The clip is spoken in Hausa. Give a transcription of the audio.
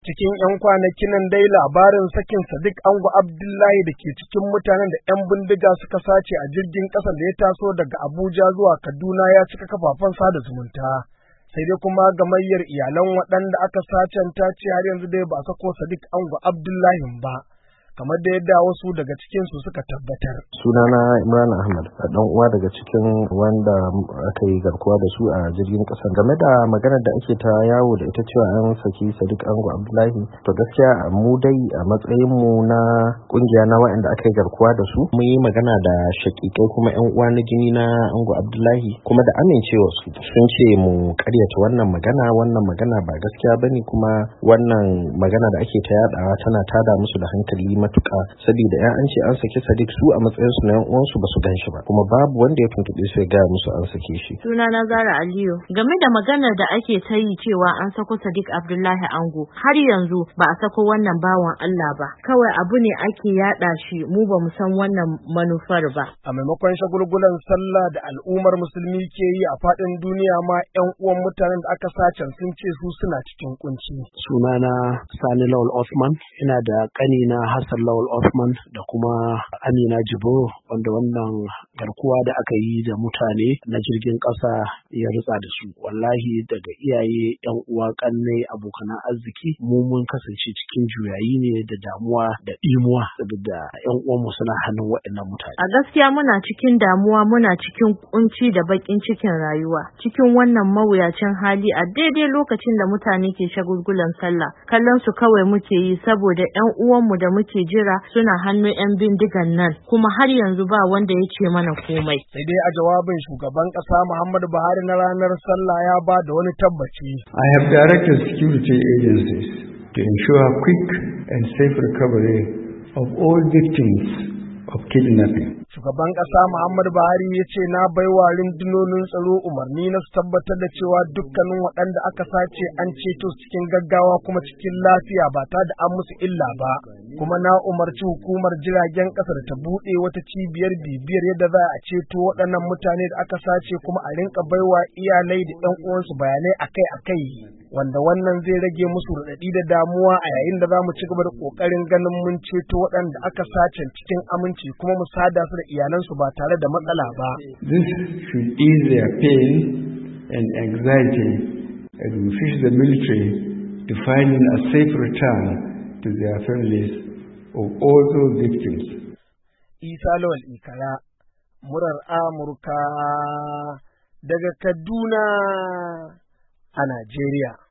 Cikin 'yan kwanakin nan dai labarin sakin Sadiq Ango Abdullahi da ke cikin mutanen da 'yan bindiga suka sace a jirgin ƙasa da ya taso daga Abuja zuwa Kaduna ya cika kafafen sada zumunta. Sai dai kuma gamayyar iyalan waɗanda aka sacen ta ce har yanzu dai ba a sako Sadiq Ango Abdullahi ba, kamar da yadda wasu daga cikin su suka tabbatar. Sunana Imran Ahmad, dan uwa daga cikin wanda aka yi garkuwa da su a jirgin kasa. Game da maganar da ake ta yawo da ita cewa an saki Sadiq Ango Abdullahi, to gaskiya mu dai a matsayin mu na kungiya na waɗanda aka yi garkuwa da su, mun yi magana da shakikai kuma ƴan uwa na jini na Ango Abdullahi, kuma da amincewa su sun ce mu karyata wannan magana ba gaskiya bane, kuma wannan magana da ake ta yadawa tana tada musu da hankali matuƙa, saboda an ce an saki Sadiq su a matsayin su na yan uwansu ba su gan shi ba, kuma babu wanda ya tuntube su ya ga musu an sake shi. Sunana Zara Aliyu. Game da maganar da ake ta yi cewa an sako Sadiq Abdullahi Ango, har yanzu ba a sako wannan bawan Allah ba, kawai abu ne ake yada shi, mu ba mu san wannan manufar ba. A maimakon shagulgulan sallah da al'ummar musulmi ke yi a faɗin duniya ma 'yan uwan mutanen da aka sace sun ce su suna cikin kunci. Sunana Sani Lawal Osman, ina da ƙanina Hassan Lawal Osman da kuma Amina Jibo, wanda wannan garkuwa da aka yi da mutane na jirgin ƙasa ya ritsa da su. Wallahi daga iyaye, 'yan uwa, ƙanne, abokanan arziki, mu mun kasance cikin juyayi ne da damuwa da ɗimuwa, saboda 'yan uwanmu suna hannun waɗannan mutane. A gaskiya muna cikin damuwa, muna cikin kunci da baƙin cikin rayuwa, cikin wannan mawuyacin hali a daidai lokacin da mutane ke shagulgulan sallah. Kallon su kawai muke yi, saboda 'yan uwanmu da muke jira suna hannun 'yan bindigan nan, kuma har yanzu ba wanda ya ce mana komai. Sai dai a jawabin shugaban ƙasa Muhammadu Buhari na ranar sallah ya ba da wani tabbaci. I have directed security agencies to ensure quick and safe recovery of all victims of kidnapping. Shugaban ƙasa Muhammadu Buhari ya ce na baiwa rundunonin tsaro umarni na su tabbatar da cewa dukkanin waɗanda aka sace an ceto su cikin gaggawa kuma cikin lafiya ba tare da an musu illa ba. Kuma na umarci hukumar jiragen ƙasa da ta buɗe wata cibiyar bibiyar yadda za a ceto waɗannan mutane da aka sace, kuma a rinka baiwa iyalai da ƴan uwansu bayanai akai-akai, wanda wannan zai rage musu raɗaɗi da damuwa a yayin da za mu ci gaba da ƙoƙarin ganin mun ceto waɗanda aka sace cikin aminci kuma mu sada su da iyalansu ba tare da matsala ba. This should ease their pain and anxiety as we push the military to find a safe return to their families of all those victims. Isa Lawal Ikara, murar Amurka daga Kaduna a Najeriya.